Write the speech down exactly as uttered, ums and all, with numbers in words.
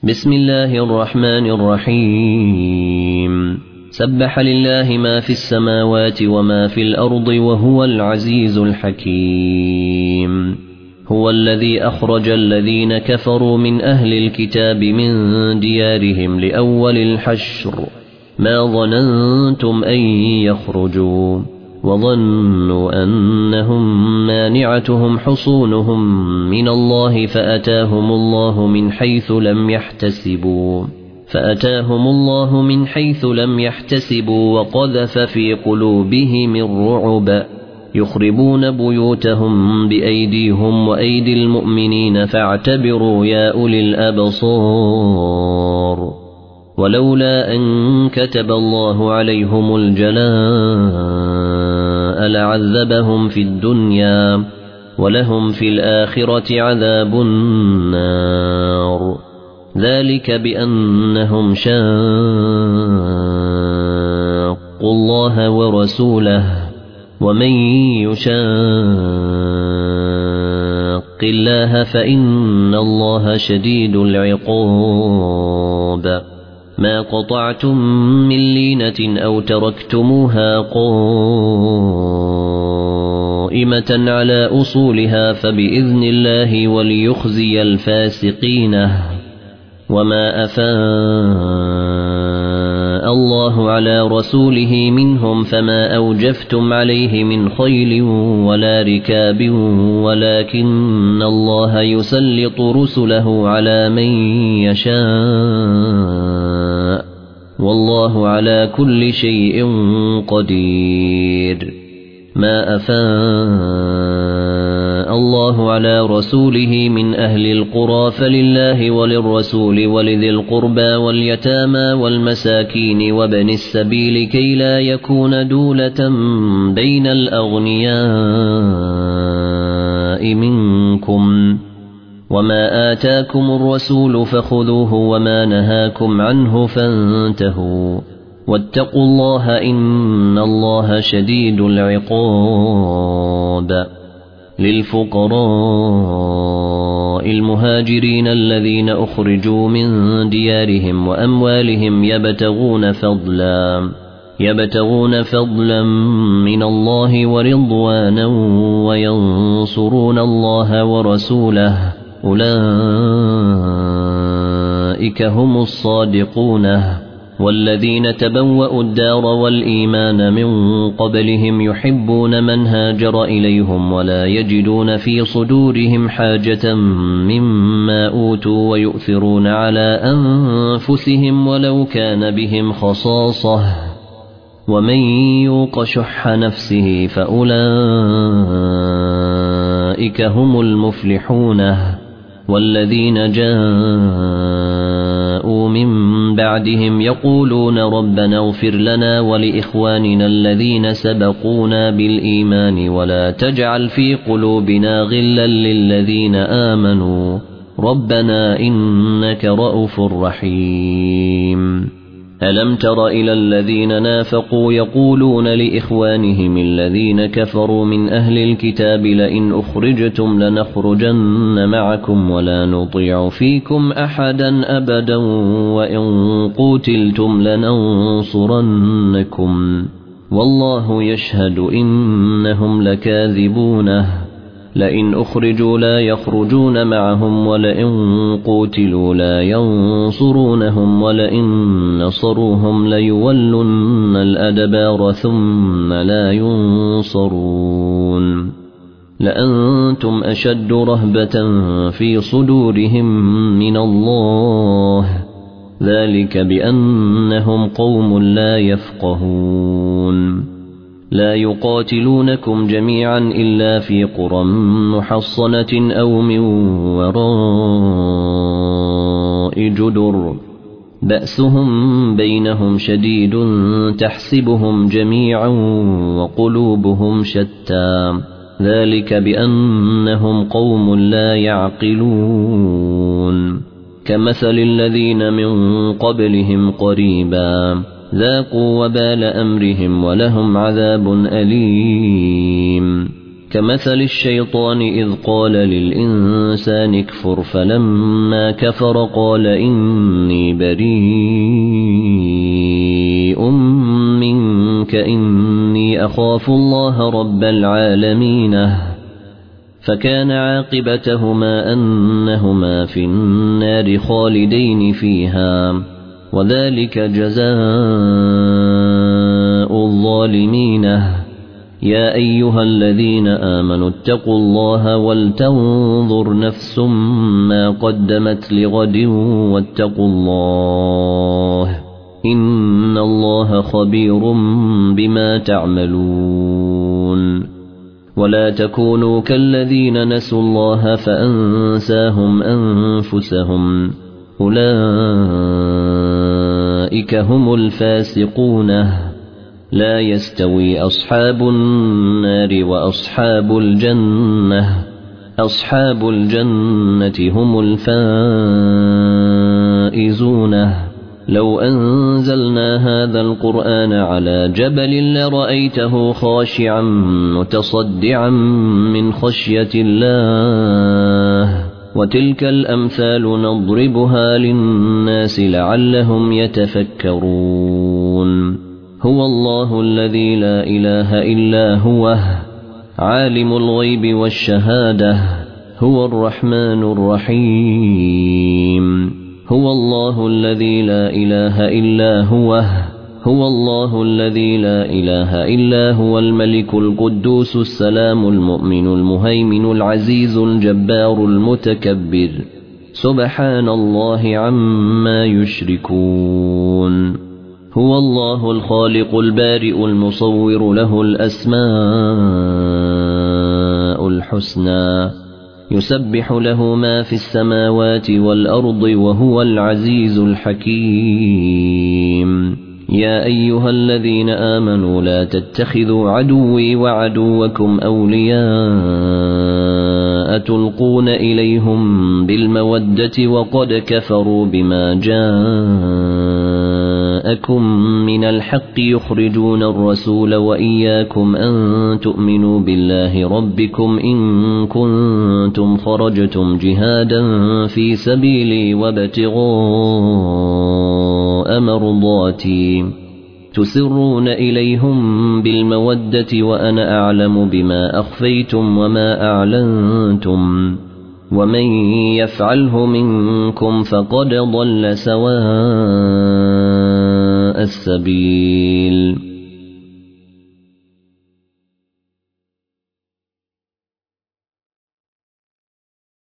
بسم الله الرحمن الرحيم سبح لله ما في السماوات وما في الأرض وهو العزيز الحكيم هو الذي أخرج الذين كفروا من أهل الكتاب من ديارهم لأول الحشر ما ظننتم أن يخرجوا وظنوا أنهم مانعتهم حصونهم من الله فأتاهم الله من حيث لم يحتسبوا فأتاهم الله من حيث لم يحتسبوا وقذف في قلوبهم الرعب يخربون بيوتهم بأيديهم وأيدي المؤمنين فاعتبروا يا أولي الأبصار ولولا أن كتب الله عليهم الجلاء لعذبهم في الدنيا ولهم في الآخرة عذاب النار ذلك بأنهم شاقوا الله ورسوله ومن يشاق الله فإن الله شديد العقاب ما قطعتم من لينة أو تركتموها قائمة على أصولها فبإذن الله وليخزي الفاسقين وما أفاء الله على رسوله منهم فما أوجفتم عليه من خيل ولا ركاب ولكن الله يسلط رسله على من يشاء والله على كل شيء قدير ما أفاء الله على رسوله من أهل القرى فلله وللرسول ولذي القربى واليتامى والمساكين وابن السبيل كي لا يكون دولة بين الأغنياء منكم وما آتاكم الرسول فخذوه وما نهاكم عنه فانتهوا واتقوا الله إن الله شديد العقاب للفقراء المهاجرين الذين أخرجوا من ديارهم وأموالهم يبتغون فضلا يبتغون فضلا من الله ورضوانا وينصرون الله ورسوله أولئك هم الصادقون والذين تبوأوا الدار والإيمان من قبلهم يحبون من هاجر إليهم ولا يجدون في صدورهم حاجة مما أوتوا ويؤثرون على أنفسهم ولو كان بهم خصاصة ومن يوق شح نفسه فأولئك هم المفلحون والذين جاءوا من بعدهم يقولون ربنا اغفر لنا ولإخواننا الذين سبقونا بالإيمان ولا تجعل في قلوبنا غلا للذين آمنوا ربنا إنك رؤوف رحيم ألم تر إلى الذين نافقوا يقولون لإخوانهم الذين كفروا من أهل الكتاب لئن أخرجتم لنخرجن معكم ولا نطيع فيكم أحدا أبدا وإن قوتلتم لننصرنكم والله يشهد إنهم لكاذبون لئن أخرجوا لا يخرجون معهم ولئن قوتلوا لا ينصرونهم ولئن نصروهم ليولن الأدبار ثم لا ينصرون لأنتم أشد رهبة في صدورهم من الله ذلك بأنهم قوم لا يفقهون لا يقاتلونكم جميعا إلا في قرى محصنة أو من وراء جدر بأسهم بينهم شديد تحسبهم جميعا وقلوبهم شتى ذلك بأنهم قوم لا يعقلون كمثل الذين من قبلهم قريبا ذاقوا وبال أمرهم ولهم عذاب أليم كمثل الشيطان إذ قال للإنسان اكفر فلما كفر قال إني بريء منك إني أخاف الله رب العالمين فكان عاقبتهما أنهما في النار خالدين فيها وذلك جزاء الظالمين. يا أيها الذين آمنوا اتقوا الله ولتنظر نفس ما قدمت لغد واتقوا الله إن الله خبير بما تعملون. ولا تكونوا كالذين نسوا الله فأنساهم أنفسهم أولئك هم الفاسقون. لا يستوي أصحاب النار وأصحاب الجنة أصحاب الجنة هم الفائزون. لو أنزلنا هذا القرآن على جبل لرأيته خاشعا متصدعا من خشية الله وتلك الأمثال نضربها للناس لعلهم يتفكرون. هو الله الذي لا إله إلا هو عالم الغيب والشهادة هو الرحمن الرحيم. هو الله الذي لا إله إلا هو هو الله الذي لا إله إلا هو الملك القدوس السلام المؤمن المهيمن العزيز الجبار المتكبر سبحان الله عما يشركون. هو الله الخالق البارئ المصور له الأسماء الحسنى يسبح له ما في السماوات والأرض وهو العزيز الحكيم. يا أيها الذين آمنوا لا تتخذوا عدوي وعدوكم أولياء تلقون إليهم بالمودة وقد كفروا بما جاءكم من الحق يخرجون الرسول وإياكم أن تؤمنوا بالله ربكم إن كنتم خرجتم جهادا في سبيلي وابتغاء مرضاتي تسرون إليهم بالمودة وأنا أعلم بما أخفيتم وما أعلنتم ومن يفعله منكم فقد ضل سواء السبيل.